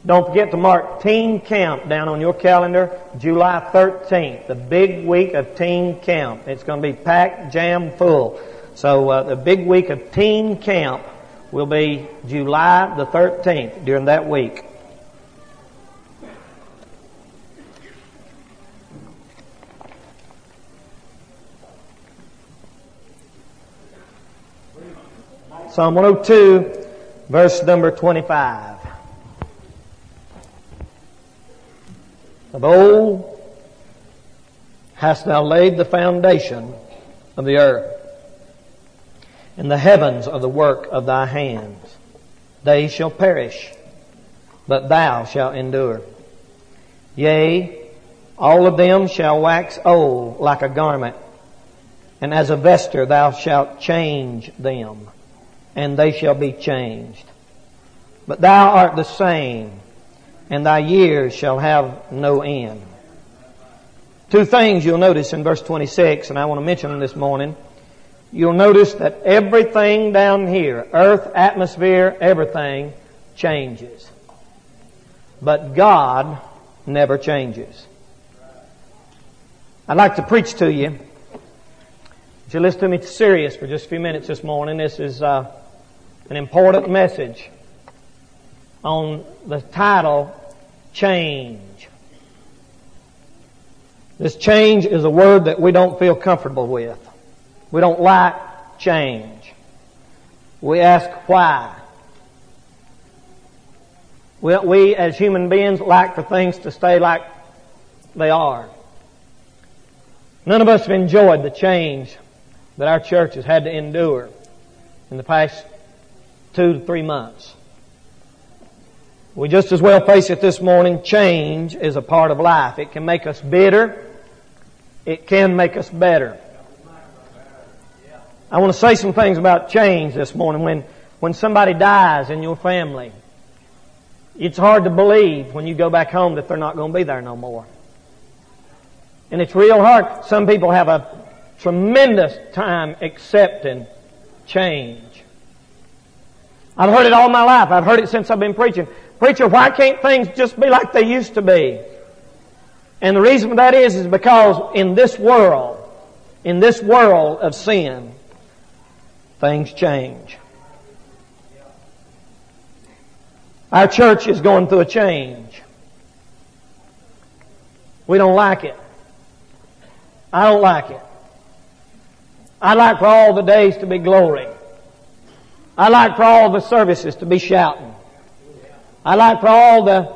Don't forget to mark Teen Camp down on your calendar, July 13th, the big week of Teen Camp. It's going to be packed, jam full. So the big week of Teen Camp will be July the 13th during that week. Psalm 102, verse number 25. Of old hast thou laid the foundation of the earth, and the heavens are the work of thy hands. They shall perish, but thou shalt endure. Yea, all of them shall wax old like a garment, and as a vesture thou shalt change them, and they shall be changed. But thou art the same, and thy years shall have no end. Two things you'll notice in verse 26, and I want to mention them this morning. You'll notice that everything down here, earth, atmosphere, everything changes. But God never changes. I'd like to preach to you. Would you listen to me serious for just a few minutes this morning? This is an important message on the title, Change. This change is a word that we don't feel comfortable with. We don't like change. We ask why. We as human beings like for things to stay like they are. None of us have enjoyed the change that our church has had to endure in the past 2 to 3 months. We just as well face it this morning. Change is a part of life. It can make us bitter. It can make us better. I want to say some things about change this morning. When somebody dies in your family, it's hard to believe when you go back home that they're not going to be there no more. And it's real hard. Some people have a tremendous time accepting change. I've heard it all my life. I've heard it since I've been preaching. Preacher, why can't things just be like they used to be? And the reason for that is because in this world of sin, things change. Our church is going through a change. We don't like it. I don't like it. I'd like for all the days to be glory. I'd like for all the services to be shouting. I'd like for all the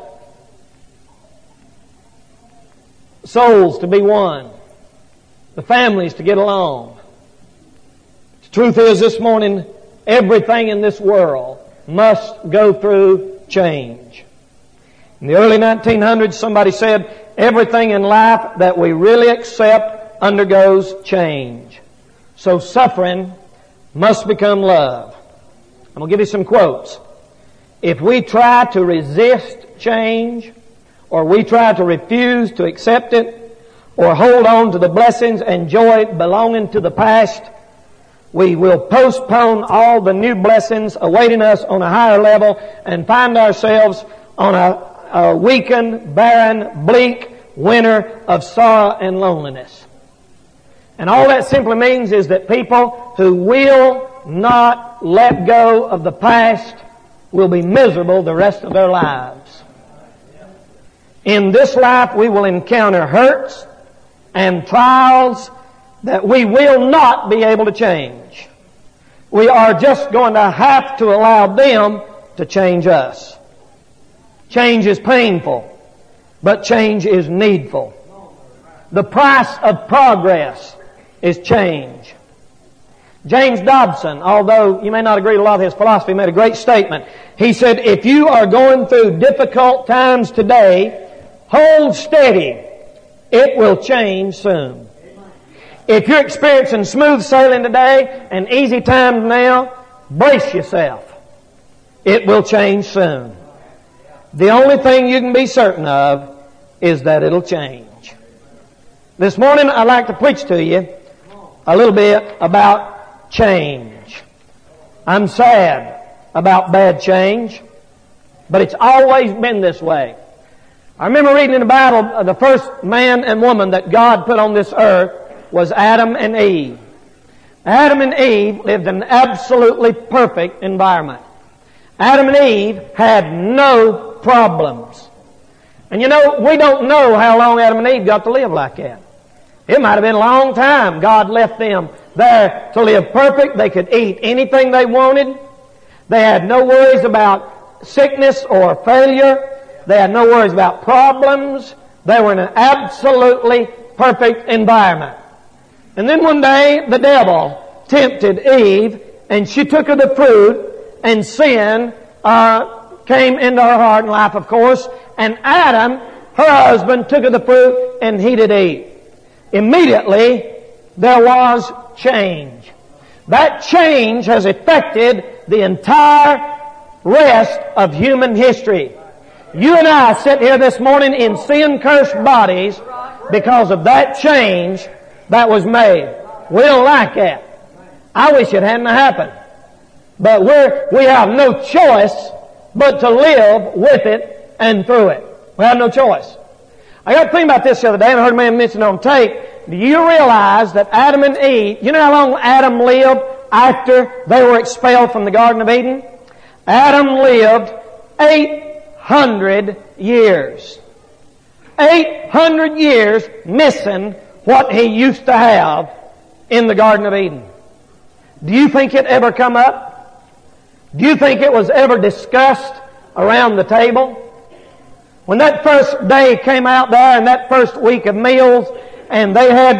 souls to be won. The families to get along. The truth is this morning, everything in this world must go through change. In the early 1900s, somebody said, everything in life that we really accept undergoes change. So suffering must become love. I'm going to give you some quotes. If we try to resist change, or we try to refuse to accept it, or hold on to the blessings and joy belonging to the past, we will postpone all the new blessings awaiting us on a higher level and find ourselves on a weakened, barren, bleak winter of sorrow and loneliness. And all that simply means is that people who will not let go of the past will be miserable the rest of their lives. In this life we will encounter hurts and trials that we will not be able to change. We are just going to have to allow them to change us. Change is painful, but change is needful. The price of progress is change. James Dobson, although you may not agree with a lot of his philosophy, made a great statement. He said, if you are going through difficult times today, hold steady. It will change soon. If you're experiencing smooth sailing today and easy times now, brace yourself. It will change soon. The only thing you can be certain of is that it'll change. This morning I'd like to preach to you a little bit about change. I'm sad about bad change. But it's always been this way. I remember reading in the Bible, the first man and woman that God put on this earth was Adam and Eve. Adam and Eve lived in an absolutely perfect environment. Adam and Eve had no problems. And you know, we don't know how long Adam and Eve got to live like that. It might have been a long time. God left them there to live perfect. They could eat anything they wanted. They had no worries about sickness or failure. They had no worries about problems. They were in an absolutely perfect environment. And then one day, the devil tempted Eve, and she took of the fruit, and sin came into her heart and life, of course. And Adam, her husband, took of the fruit, and he did eat. Immediately, there was change. That change has affected the entire rest of human history. You and I sit here this morning in sin-cursed bodies because of that change that was made. We don't like that. I wish it hadn't happened. But we have no choice but to live with it and through it. We have no choice. I got to think about this the other day, and I heard a man mention on tape. Do you realize that Adam and Eve, you know how long Adam lived after they were expelled from the Garden of Eden? Adam lived 800 years. 800 years missing what he used to have in the Garden of Eden. Do you think it ever come up? Do you think it was ever discussed around the table? When that first day came out there and that first week of meals, and they had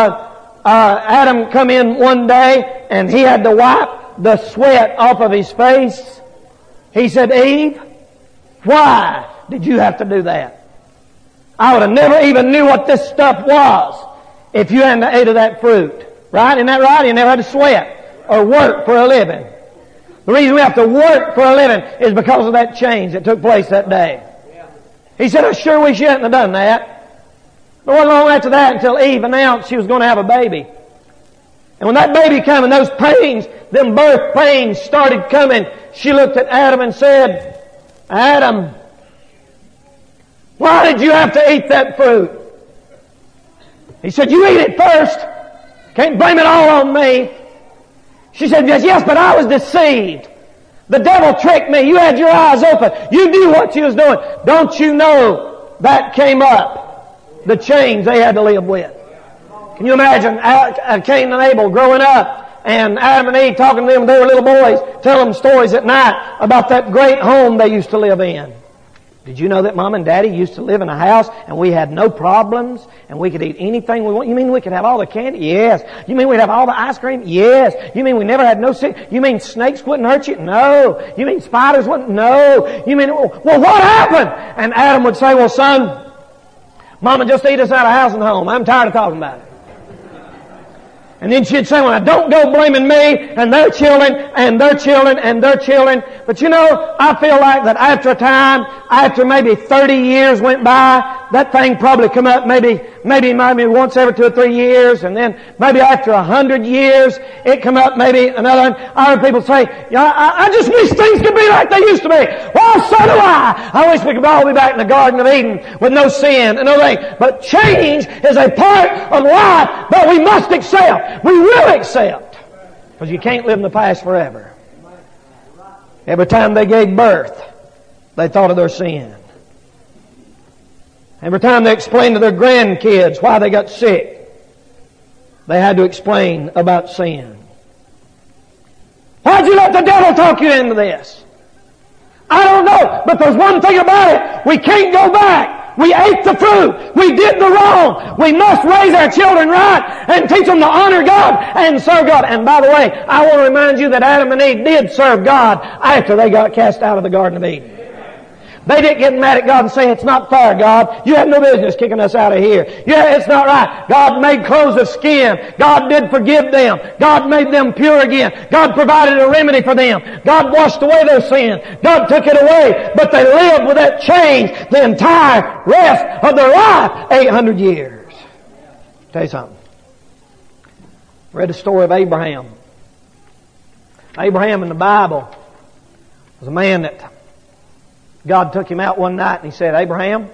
Adam come in one day and he had to wipe the sweat off of his face, he said, Eve, why did you have to do that? I would have never even knew what this stuff was if you hadn't ate of that fruit. Right? Isn't that right? You never had to sweat or work for a living. The reason we have to work for a living is because of that change that took place that day. He said, I sure wish you hadn't have done that. But wasn't long after that until Eve announced she was going to have a baby. And when that baby came and those pains, them birth pains started coming, she looked at Adam and said, Adam, why did you have to eat that fruit? He said, you eat it first. Can't blame it all on me. She said, yes, but I was deceived. The devil tricked me. You had your eyes open. You knew what you was doing. Don't you know that came up? The change they had to live with. Can you imagine Cain and Abel growing up and Adam and Eve talking to them when they were little boys, telling them stories at night about that great home they used to live in? Did you know that Mom and Daddy used to live in a house and we had no problems and we could eat anything we want? You mean we could have all the candy? Yes. You mean we'd have all the ice cream? Yes. You mean we never had no sick? You mean snakes wouldn't hurt you? No. You mean spiders wouldn't? No. You mean, well, what happened? And Adam would say, well, son, Mama just ate us out of house and home. I'm tired of talking about it. And then she'd say, well, don't go blaming me and their children and their children and their children. But you know, I feel like that after a time, after maybe 30 years went by, that thing probably come up maybe once every 2 or 3 years. And then maybe after 100 years, it come up maybe another. I heard people say, I just wish things could be like they used to be. Well, so do I. I wish we could all be back in the Garden of Eden with no sin and no thing. But change is a part of life that we must accept. We will accept. Because you can't live in the past forever. Every time they gave birth, they thought of their sin. Every time they explained to their grandkids why they got sick, they had to explain about sin. Why'd you let the devil talk you into this? I don't know. But there's one thing about it. We can't go back. We ate the fruit. We did the wrong. We must raise our children right and teach them to honor God and serve God. And by the way, I want to remind you that Adam and Eve did serve God after they got cast out of the Garden of Eden. They didn't get mad at God and say, it's not fair, God. You have no business kicking us out of here. Yeah, it's not right. God made clothes of skin. God did forgive them. God made them pure again. God provided a remedy for them. God washed away their sin. God took it away. But they lived with that change the entire rest of their life, 800 years. I'll tell you something. I read the story of Abraham. Abraham in the Bible was a man that God took him out one night and He said, Abraham,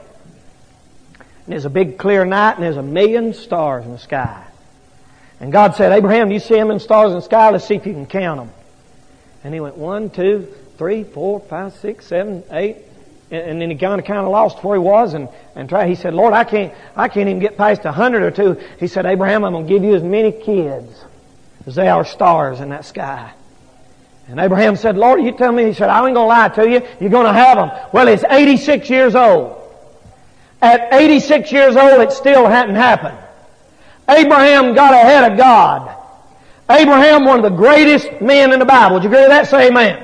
and there's a big clear night and there's 1,000,000 stars in the sky. And God said, Abraham, do you see them in stars in the sky? Let's see if you can count them. And he went 1, 2, 3, 4, 5, 6, 7, 8. And then he kind of lost where he was and tried. He said, Lord, I can't even get past 100 or 2. He said, Abraham, I'm going to give you as many kids as there are stars in that sky. And Abraham said, Lord, you tell me. He said, I ain't going to lie to you. You're going to have them. Well, he's 86 years old. At 86 years old, it still hadn't happened. Abraham got ahead of God. Abraham, one of the greatest men in the Bible. Would you agree with that? Say amen.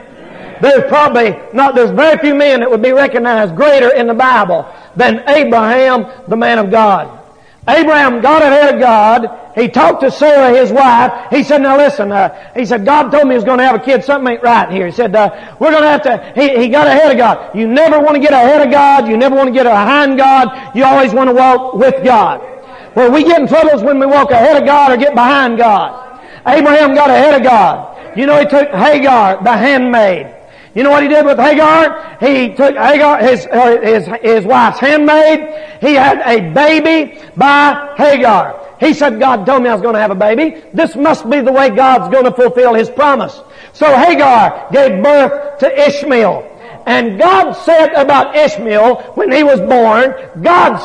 There's very few men that would be recognized greater in the Bible than Abraham, the man of God. Abraham got ahead of God. He talked to Sarah, his wife. He said, now listen, he said, God told me he was going to have a kid. Something ain't right here. He said, we're going to have to, he got ahead of God. You never want to get ahead of God. You never want to get behind God. You always want to walk with God. Where we get in trouble is when we walk ahead of God or get behind God. Abraham got ahead of God. You know, he took Hagar, the handmaid. You know what he did with Hagar? He took Hagar, his wife's handmaid. He had a baby by Hagar. He said, God told me I was going to have a baby. This must be the way God's going to fulfill His promise. So Hagar gave birth to Ishmael. And God said about Ishmael, when he was born, God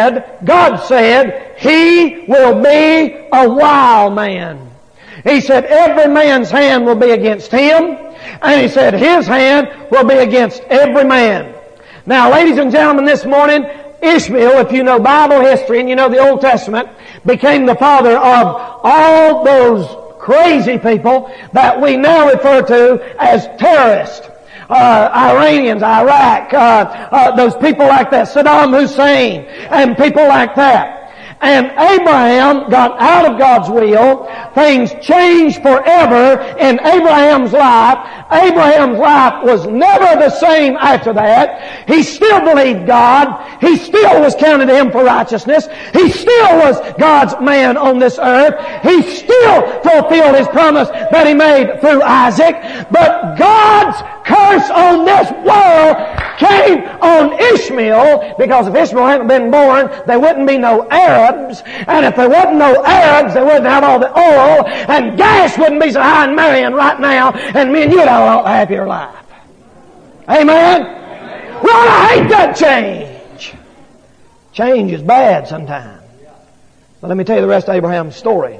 said, he will be a wild man. He said, every man's hand will be against him. And He said, his hand will be against every man. Now, ladies and gentlemen, this morning, Ishmael, if you know Bible history and you know the Old Testament, became the father of all those crazy people that we now refer to as terrorists. Iranians, Iraq, those people like that, Saddam Hussein, and people like that. And Abraham got out of God's will. Things changed forever in Abraham's life. Abraham's life was never the same after that. He still believed God. He still was counted to him for righteousness. He still was God's man on this earth. He still fulfilled His promise that He made through Isaac. But God's curse on this world came on Ishmael, because if Ishmael hadn't been born, there wouldn't be no Arabs. And if there wasn't no Arabs, they wouldn't have all the oil, and gas wouldn't be so high in Marion right now, and me and you'd have a lot happier life. Amen? We ought to hate that change. Change is bad sometimes. But let me tell you the rest of Abraham's story.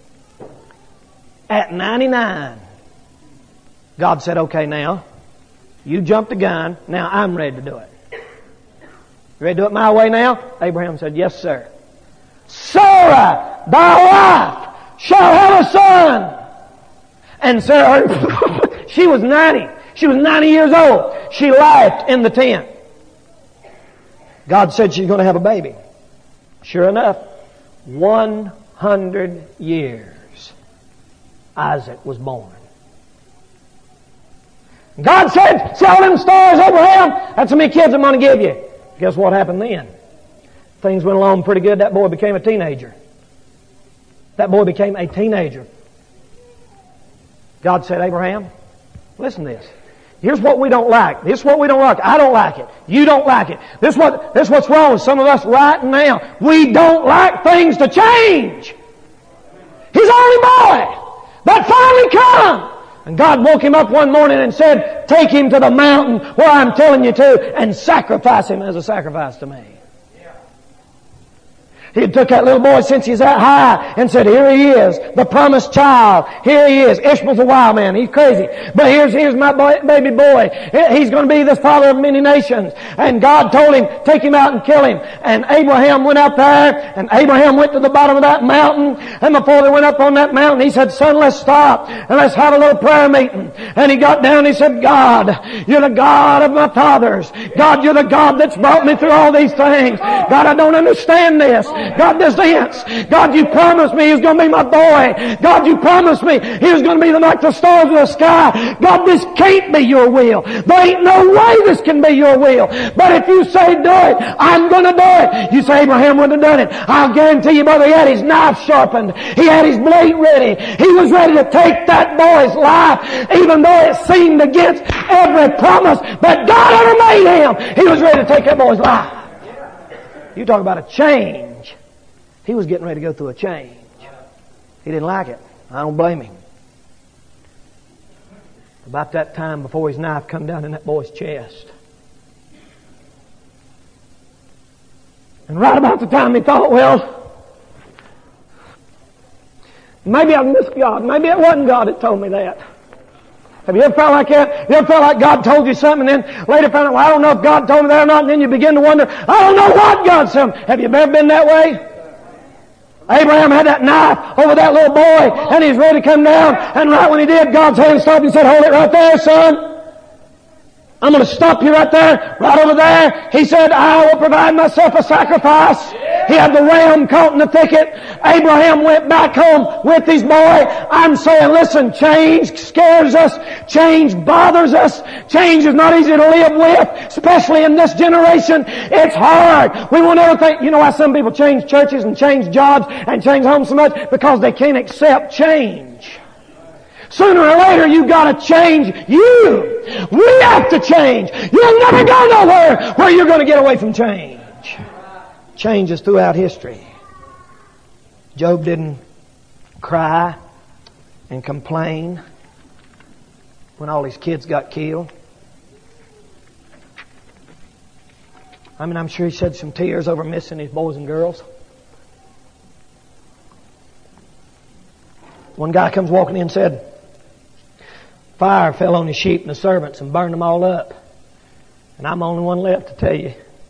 At 99, God said, okay, now, you jumped the gun. Now I'm ready to do it. You ready to do it my way now? Abraham said, yes, sir. Sarah, thy wife, shall have a son. And Sarah, she was 90. She was 90 years old. She laughed in the tent. God said she's going to have a baby. Sure enough, 100 years, Isaac was born. God said, sell them stars, Abraham. That's how many kids I'm going to give you. Guess what happened then? Things went along pretty good. That boy became a teenager. God said, Abraham, listen to this. Here's what we don't like. This is what we don't like. I don't like it. You don't like it. This is what's wrong with some of us right now. We don't like things to change. He's only boy that finally come. And God woke him up one morning and said, take him to the mountain where I'm telling you to, and sacrifice him as a sacrifice to me. He took that little boy since he's that high and said, here he is, the promised child. Here he is. Ishmael's a wild man. He's crazy. But here's my baby boy. He's going to be the father of many nations. And God told him, take him out and kill him. And Abraham went out there, and Abraham went to the bottom of that mountain. And before they went up on that mountain, he said, son, let's stop and let's have a little prayer meeting. And he got down and he said, God, you're the God of my fathers. God, you're the God that's brought me through all these things. God, I don't understand this. God, this ends. God, you promised me he was going to be my boy. God, you promised me he was going to be like the stars of the sky. God, this can't be your will. There ain't no way this can be your will. But if you say do it, I'm going to do it. You say Abraham wouldn't have done it. I'll guarantee you, brother, he had his knife sharpened. He had his blade ready. He was ready to take that boy's life, even though it seemed against every promise that God ever made him. He was ready to take that boy's life. You talk about a change. He was getting ready to go through a change. He didn't like it. I don't blame him. About that time before his knife come down in that boy's chest. And right about the time he thought, well, maybe I missed God. Maybe it wasn't God that told me that. Have you ever felt like that? You ever felt like God told you something and then later found out, well, I don't know if God told me that or not, and then you begin to wonder, I don't know what God said. Have you ever been that way? Abraham had that knife over that little boy and he's ready to come down, and right when he did, God's hand stopped and said, hold it right there, son. I'm going to stop you right there, right over there. He said, I will provide myself a sacrifice. He had the ram caught in the thicket. Abraham went back home with his boy. I'm saying, listen, change scares us. Change bothers us. Change is not easy to live with, especially in this generation. It's hard. We want everything. You know why some people change churches and change jobs and change homes so much? Because they can't accept change. Sooner or later, you've got to change you. We have to change. You'll never go nowhere where you're going to get away from change. Change is throughout history. Job didn't cry and complain when all his kids got killed. I'm sure he shed some tears over missing his boys and girls. One guy comes walking in and said, fire fell on his sheep and the servants and burned them all up. And I'm the only one left to tell you.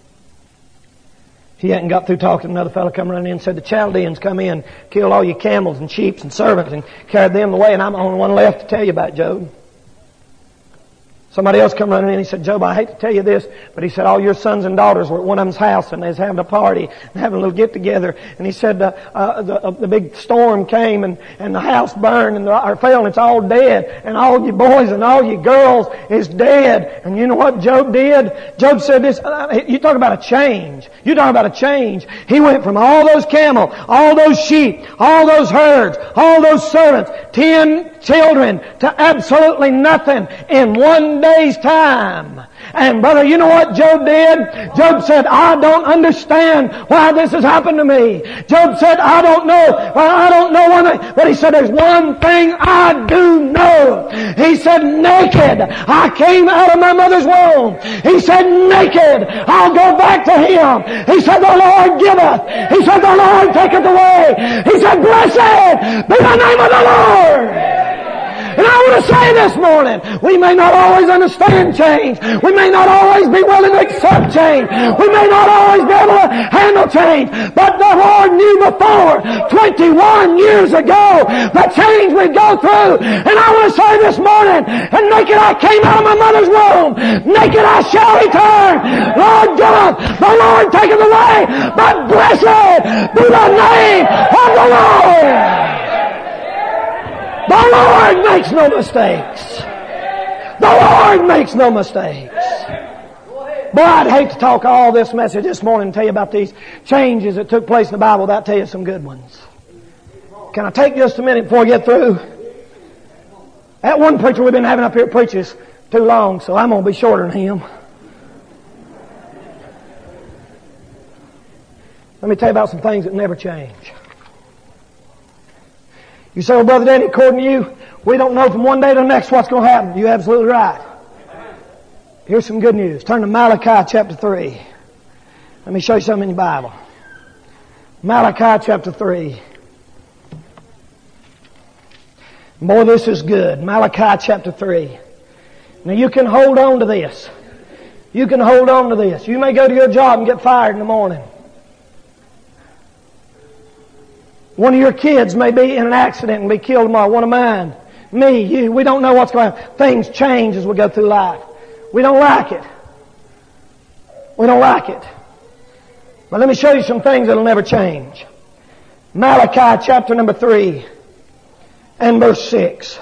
He hadn't got through talking. Another fellow come running in and said, the Chaldeans come in, killed all your camels and sheep and servants and carried them away, and I'm the only one left to tell you about, Job. Somebody else come running in and he said, Job, I hate to tell you this, but he said all your sons and daughters were at one of them's house and they was having a party and having a little get together. And he said the big storm came and the house burned or fell and it's all dead. And all your boys and all your girls is dead. And you know what Job did? Job said this, you talk about a change. You talk about a change. He went from all those camels, all those sheep, all those herds, all those servants, 10 children to absolutely nothing in one day's time. And brother, you know what Job did? Job said, I don't understand why this has happened to me. Job said, I don't know. Well, I don't know one thing. But he said, there's one thing I do know. He said, naked I came out of my mother's womb. He said, naked I'll go back to him. He said, the Lord giveth. He said, the Lord taketh away. He said, blessed be the name of the Lord. And I want to say this morning, we may not always understand change. We may not always be willing to accept change. We may not always be able to handle change. But the Lord knew before, 21 years ago, the change we'd go through. And I want to say this morning, and naked I came out of my mother's womb. Naked I shall return. Lord giveth, the Lord taketh away. But blessed be the name of the Lord. The Lord makes no mistakes. The Lord makes no mistakes. Boy, I'd hate to talk all this message this morning and tell you about these changes that took place in the Bible without telling you some good ones. Can I take just a minute before I get through? That one preacher we've been having up here preaches too long, so I'm going to be shorter than him. Let me tell you about some things that never change. You say, well, Brother Danny, according to you, we don't know from one day to the next what's going to happen. You're absolutely right. Here's some good news. Turn to Malachi chapter 3. Let me show you something in the Bible. Malachi chapter 3. Boy, this is good. Malachi chapter 3. Now you can hold on to this. You can hold on to this. You may go to your job and get fired in the morning. One of your kids may be in an accident and be killed tomorrow. One of mine. Me, you. We don't know what's going to happen. Things change as we go through life. We don't like it. We don't like it. But let me show you some things that'll never change. Malachi chapter number 3 and verse 6.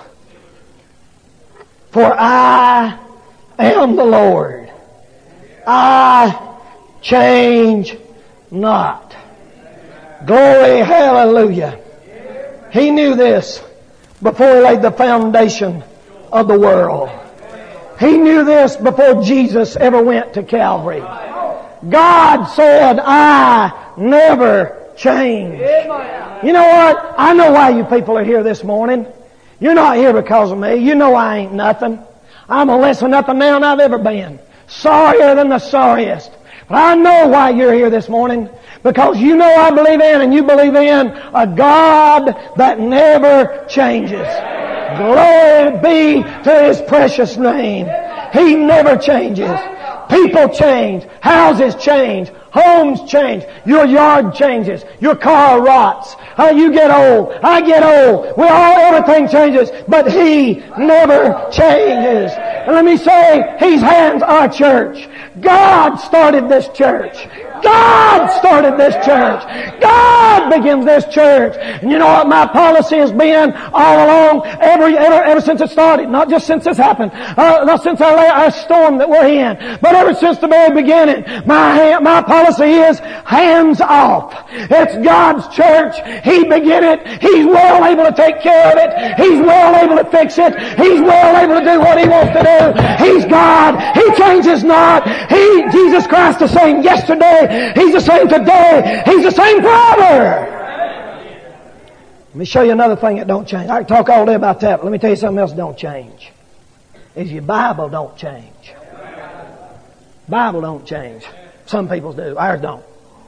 For I am the Lord. I change not. Glory, hallelujah. He knew this before He laid the foundation of the world. He knew this before Jesus ever went to Calvary. God said, I never change. You know what? I know why you people are here this morning. You're not here because of me. You know I ain't nothing. I'm a less than nothing now than I've ever been. Sorrier than the sorriest. But I know why you're here this morning. Because you know I believe in and you believe in a God that never changes. Glory be to His precious name. He never changes. People change. Houses change. Homes change. Your yard changes. Your car rots. You get old. I get old. Everything changes. But He never changes. And let me say, He hands our church. God started this church. God started this church. God begins this church. And you know what my policy has been all along, ever since it started. Not just since this happened. Not since our storm that we're in. But ever since the very beginning. My policy is hands off. It's God's church. He began it. He's well able to take care of it. He's well able to fix it. He's well able to do what He wants to do. He's God. He changes not. Jesus Christ the same yesterday. He's the same today. He's the same forever. Let me show you another thing that don't change. I can talk all day about that, but let me tell you something else that don't change. Is your Bible don't change. Bible don't change. Some people's do. Ours don't.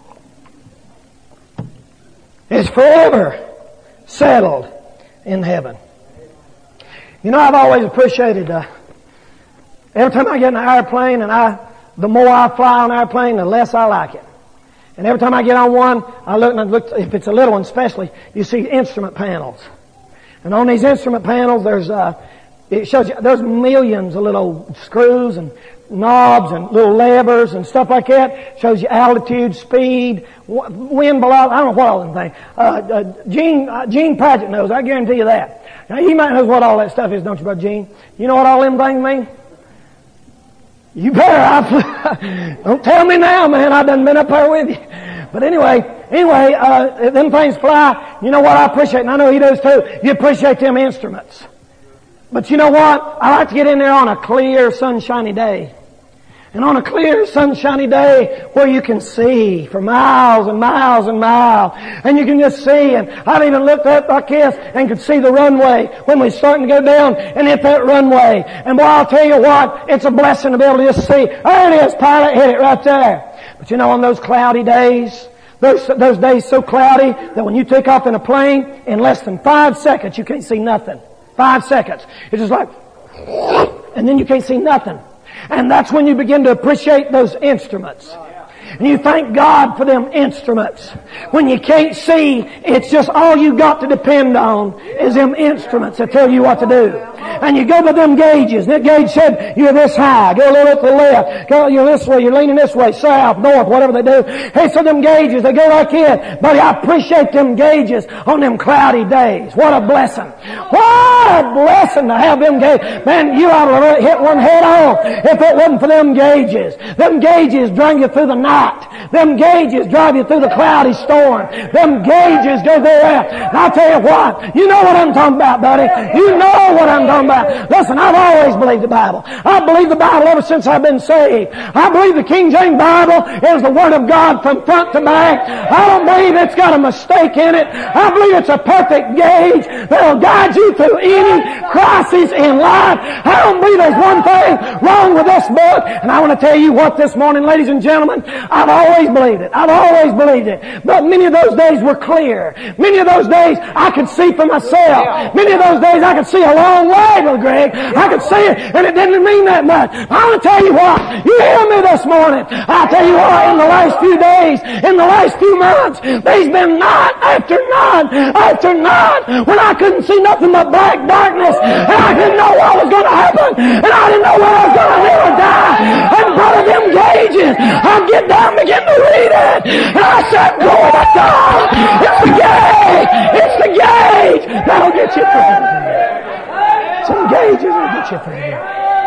It's forever settled in heaven. You know, I've always appreciated, every time I get in an airplane and the more I fly on an airplane, the less I like it. And every time I get on one, I look, if it's a little one especially, you see instrument panels. And on these instrument panels, it shows you, there's millions of little screws and knobs and little levers and stuff like that. It shows you altitude, speed, wind below, I don't know what all them things. Gene Padgett knows, I guarantee you that. Now, he might know what all that stuff is, don't you, Brother Gene? You know what all them things mean? You better. Don't tell me now, man. I done been up there with you. But anyway, them things fly. You know what I appreciate, and I know he does too. You appreciate them instruments. But you know what? I like to get in there on a clear, sunshiny day. And on a clear, sunshiny day where you can see for miles and miles and miles. And you can just see. And I've even looked up like this and could see the runway when we're starting to go down and hit that runway. And boy, I'll tell you what, it's a blessing to be able to just see. There it is, pilot, hit it right there. But you know, on those cloudy days, those days so cloudy that when you take off in a plane, in less than 5 seconds, you can't see nothing. 5 seconds. It's just like, and then you can't see nothing. And that's when you begin to appreciate those instruments. And you thank God for them instruments. When you can't see, it's just all you got to depend on is them instruments that tell you what to do. And you go by them gauges. That gauge said, you're this high. Go a little to the left. Go, you're this way. You're leaning this way. South, north, whatever they do. Hey, so them gauges, they go like this. Buddy, I appreciate them gauges on them cloudy days. What a blessing. What a blessing to have them gauges. Man, you ought to hit one head on if it wasn't for them gauges. Them gauges drag you through the night. Them gauges drive you through the cloudy storm. Them gauges go there. And I'll tell you what, you know what I'm talking about, buddy. You know what I'm talking about. Listen, I've always believed the Bible. I believe the Bible ever since I've been saved. I believe the King James Bible is the Word of God from front to back. I don't believe it's got a mistake in it. I believe it's a perfect gauge that'll guide you through any crisis in life. I don't believe there's one thing wrong with this book. And I want to tell you what this morning, ladies and gentlemen, I've always believed it. I've always believed it. But many of those days were clear. Many of those days I could see for myself. Many of those days I could see a long way. hey, Brother Greg, I could see it, and it didn't mean that much. I want to tell you what. You hear me this morning? I'll tell you what, in the last few days, in the last few months, there's been night after night after night when I couldn't see nothing but black darkness, and I didn't know what was going to happen, and I didn't know whether I was going to live or die. And brother, them gauges, I'd get down and begin to read it, and I said, glory to God, it's the gauge, it's the gauge that'll get you through. Some gauges will get you through.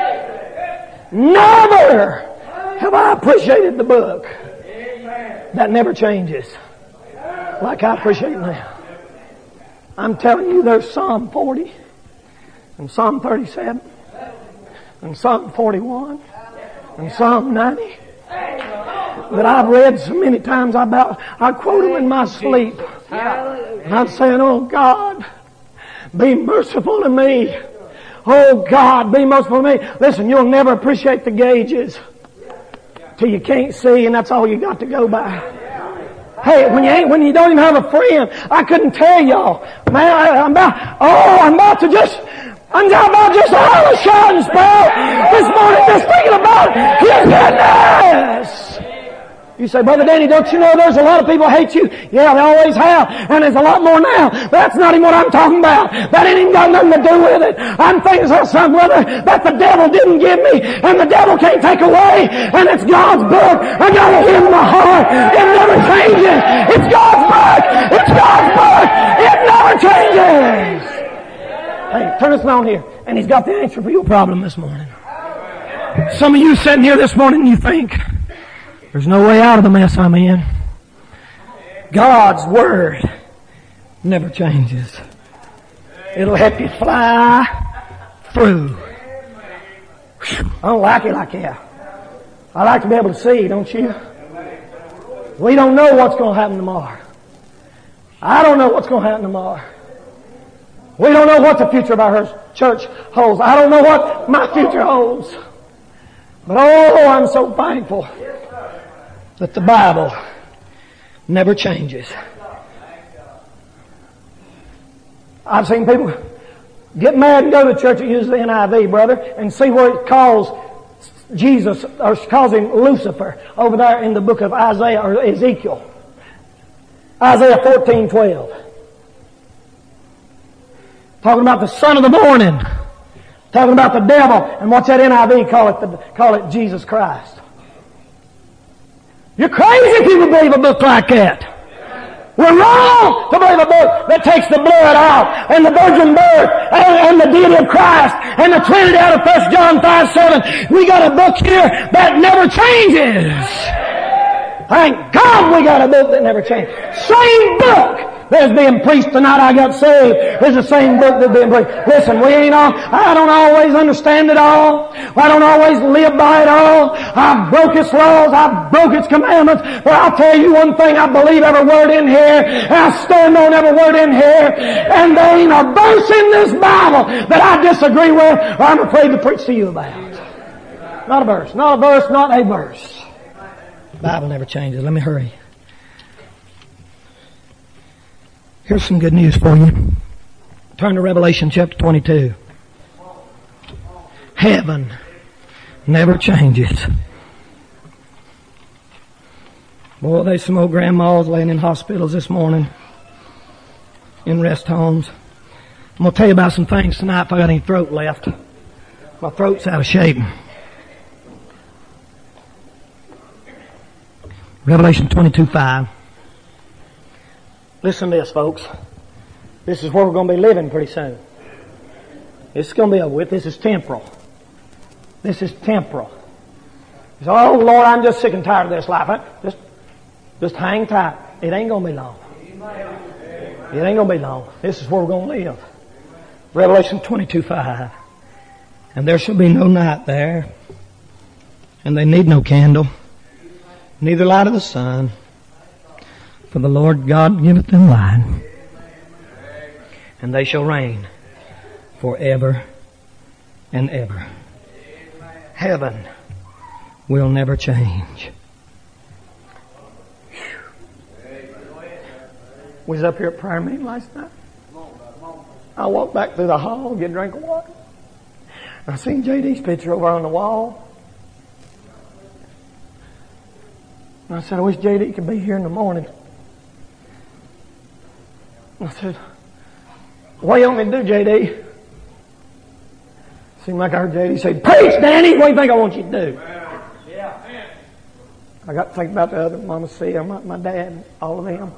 Never have I appreciated the book that never changes like I appreciate it now. I'm telling you, there's Psalm 40 and Psalm 37 and Psalm 41 and Psalm 90 that I've read so many times I quote them in my sleep. And I'm saying, oh God, be merciful to me. Oh God, be merciful to me. Listen, you'll never appreciate the gauges till you can't see, and that's all you got to go by. Hey, when you don't even have a friend, I couldn't tell y'all. Man, I'm about to just holler, shout, and spout this morning just thinking about His goodness. You say, Brother Danny, don't you know there's a lot of people hate you? Yeah, they always have. And there's a lot more now. But that's not even what I'm talking about. That ain't even got nothing to do with it. I'm thinking of something, brother, that the devil didn't give me and the devil can't take away. And it's God's book. I got it in my heart. It never changes. It's God's book. It's God's book. It never changes. Hey, turn this on here. And He's got the answer for your problem this morning. Some of you sitting here this morning and you think, there's no way out of the mess I'm in. God's Word never changes. It'll help you fly through. I don't like it like that. I like to be able to see, don't you? We don't know what's going to happen tomorrow. I don't know what's going to happen tomorrow. We don't know what the future of our church holds. I don't know what my future holds. But oh, I'm so thankful that the Bible never changes. I've seen people get mad and go to church that uses the NIV, brother, and see where it calls Jesus, or calls him Lucifer, over there in the book of Isaiah or Ezekiel. Isaiah 14:12. Talking about the son of the morning. Talking about the devil. And what's that NIV call it Jesus Christ. You're crazy if you would believe a book like that. We're wrong to believe a book that takes the blood out and the virgin birth and the deity of Christ and the Trinity out of 1 John 5:7. We got a book here that never changes. Thank God we got a book that never changes. Same book that's being preached tonight. I got saved. It's the same book that's being preached. Listen, I don't always understand it all. I don't always live by it all. I've broke its laws. I've broke its commandments. But I'll tell you one thing. I believe every word in here. And I stand on every word in here. And there ain't a verse in this Bible that I disagree with or I'm afraid to preach to you about. Not a verse. Not a verse. Not a verse. The Bible never changes. Let me hurry. Here's some good news for you. Turn to Revelation chapter 22. Heaven never changes. Boy, there's some old grandmas laying in hospitals this morning, in rest homes. I'm going to tell you about some things tonight if I got any throat left. My throat's out of shape. Revelation 22:5. Listen to this, folks. This is where we're going to be living pretty soon. This is going to be over with. This is temporal. This is temporal. You say, oh Lord, I'm just sick and tired of this life. Just hang tight. It ain't going to be long. It ain't going to be long. This is where we're going to live. Revelation 22:5. And there shall be no night there, and they need no candle, neither light of the sun. For the Lord God giveth them light, and they shall reign forever and ever. Heaven will never change. We was up here at prayer meeting last night. I walked back through the hall, get a drink of water. I seen JD's picture over on the wall. And I said, I wish JD could be here in the morning. I said, what do you want me to do, JD? Seemed like I heard JD say, preach, Danny! What do you think I want you to do? I got to think about the other Mama Sia, my dad, all of them.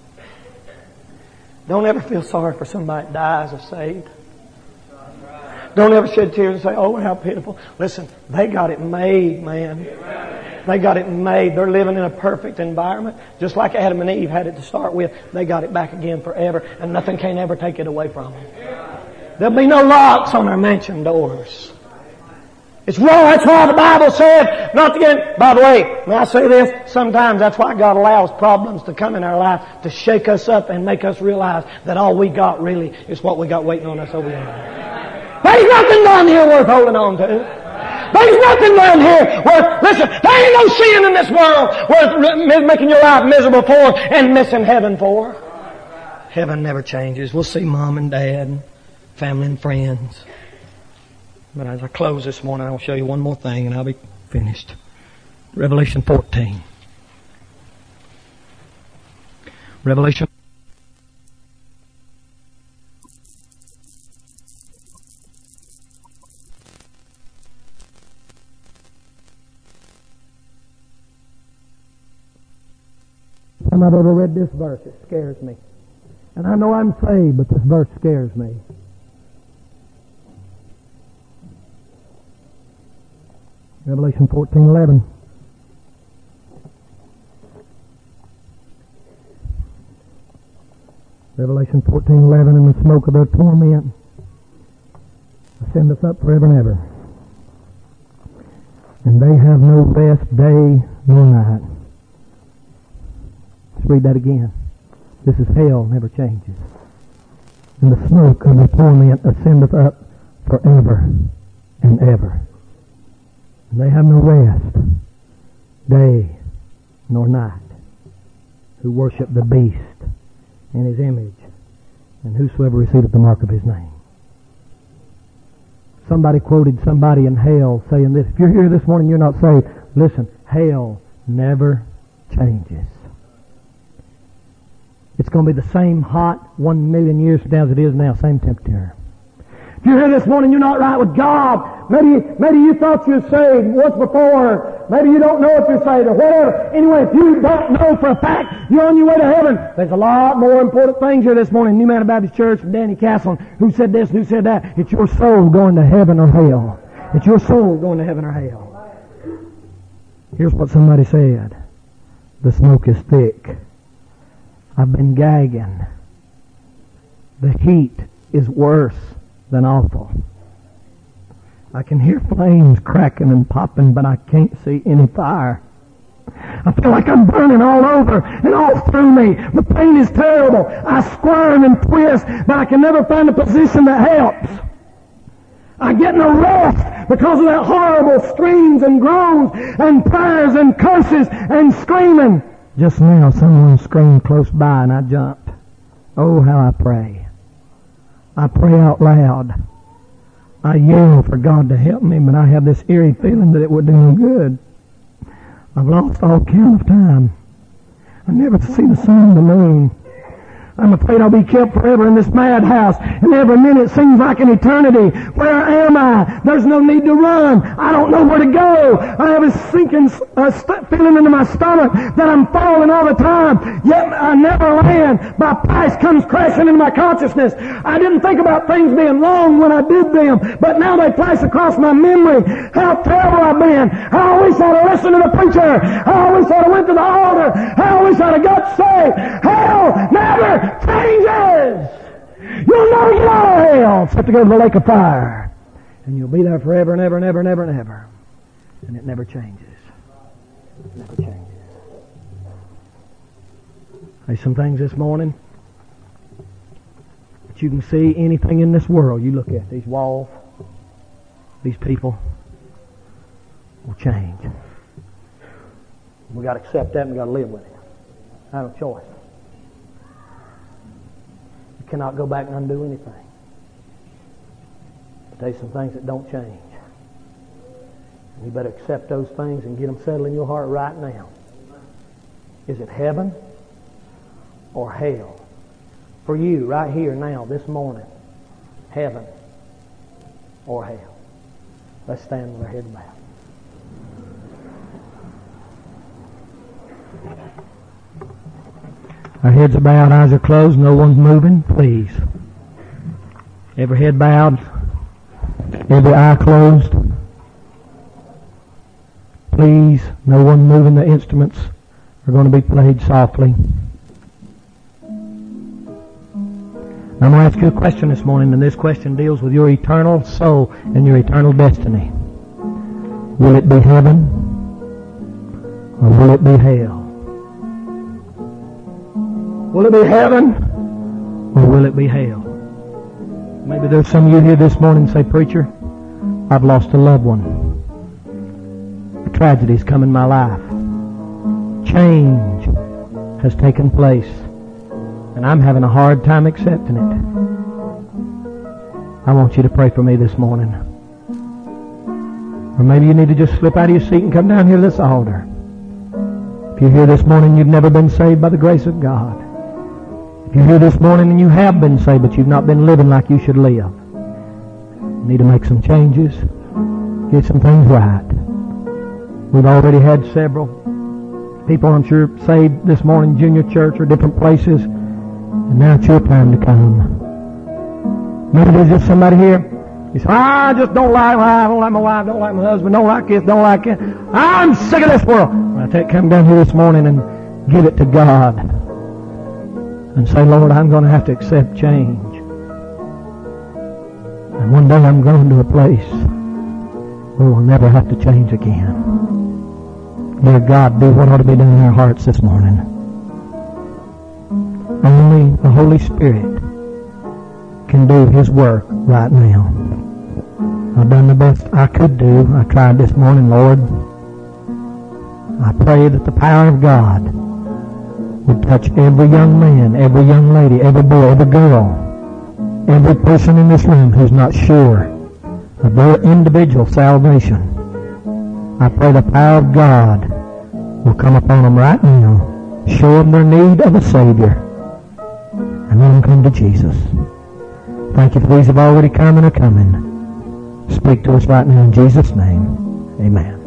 Don't ever feel sorry for somebody that dies or saved. Don't ever shed tears and say, oh, how pitiful. Listen, they got it made, man. They got it made. They're living in a perfect environment. Just like Adam and Eve had it to start with. They got it back again forever. And nothing can ever take it away from them. There'll be no locks on their mansion doors. It's wrong. That's why the Bible said not to get... By the way, when I say this, sometimes that's why God allows problems to come in our life to shake us up and make us realize that all we got really is what we got waiting on us over there. There's nothing down here worth holding on to. There's nothing down here worth... Listen, there ain't no sin in this world worth making your life miserable for and missing heaven for. Heaven never changes. We'll see Mom and Dad and family and friends. But as I close this morning, I'll show you one more thing and I'll be finished. Revelation 14. Revelation. I've ever read this verse. It scares me. And I know I'm saved, but this verse scares me. Revelation 14:11. Revelation 14:11, and the smoke of their torment ascendeth up forever and ever. And they have no rest day nor night. Let's read that again. This is hell, never changes. And the smoke of their torment ascendeth up forever and ever. And they have no rest, day nor night, who worship the beast and his image, and whosoever receiveth the mark of his name. Somebody quoted somebody in hell saying this. If you're here this morning, you're not saved. Listen, hell never changes. It's going to be the same hot 1,000,000 years from now as it is now, same temperature. If you're here this morning, you're not right with God. Maybe you thought you were saved once before. Maybe you don't know if you're saved or whatever. Anyway, if you don't know for a fact you're on your way to heaven, there's a lot more important things here this morning. New Mountain Baptist Church from Danny Castle. Who said this and who said that? It's your soul going to heaven or hell. It's your soul going to heaven or hell. Here's what somebody said. The smoke is thick. I've been gagging. The heat is worse than awful. I can hear flames cracking and popping, but I can't see any fire. I feel like I'm burning all over and all through me. The pain is terrible. I squirm and twist, but I can never find a position that helps. I get no rest because of that horrible screams and groans and prayers and curses and screaming. Just now someone screamed close by and I jumped. Oh, how I pray. I pray out loud. I yell for God to help me, but I have this eerie feeling that it would do no good. I've lost all count of time. I never see the sun and the moon. I'm afraid I'll be kept forever in this madhouse, and every minute seems like an eternity. Where am I? There's no need to run. I don't know where to go. I have a sinking feeling into my stomach that I'm falling all the time, yet I never land. My past comes crashing into my consciousness. I didn't think about things being wrong when I did them, but now they flash across my memory. How terrible I've been. How I wish I'd have listened to the preacher. How I wish I'd have went to the altar. How I wish I'd have got saved. Hell never changes. You'll never get out of hell except to go to the lake of fire. And you'll be there forever and ever and ever and ever and ever. And it never changes. It never changes. There's some things this morning that you can see anything in this world you look at. These walls, these people will change. We've got to accept that and we've got to live with it. I have a choice. Cannot go back and undo anything. tell you some things that don't change. You better accept those things and get them settled in your heart right now. Is it heaven or hell? For you, right here now, this morning, heaven or hell? Let's stand with our heads bowed. Our heads are bowed, eyes are closed, no one's moving, please. Every head bowed, every eye closed. Please, no one moving. The instruments are going to be played softly. I'm going to ask you a question this morning, and this question deals with your eternal soul and your eternal destiny. Will it be heaven or will it be hell? Will it be heaven or will it be hell? Maybe there's some of you here this morning say, Preacher, I've lost a loved one. A tragedy's come in my life. Change has taken place, and I'm having a hard time accepting it. I want you to pray for me this morning. Or maybe you need to just slip out of your seat and come down here to this altar. If you're here this morning, you've never been saved by the grace of God. If you're here this morning and you have been saved, but you've not been living like you should live, you need to make some changes, get some things right. We've already had several people, I'm sure, saved this morning, Junior Church or different places, and now it's your time to come. Maybe there's just somebody here, you say, I just don't like my wife, don't like my husband, don't like this, don't like it. I'm sick of this world. I tell you, come down here this morning and give it to God. And say, Lord, I'm going to have to accept change. And one day I'm going to a place where we'll never have to change again. Dear God, do what ought to be done in our hearts this morning. Only the Holy Spirit can do His work right now. I've done the best I could do. I tried this morning, Lord. I pray that the power of God would touch every young man, every young lady, every boy, every girl, every person in this room who's not sure of their individual salvation. I pray the power of God will come upon them right now, show them their need of a Savior, and let them come to Jesus. Thank you for these who have already come and are coming. Speak to us right now in Jesus' name. Amen.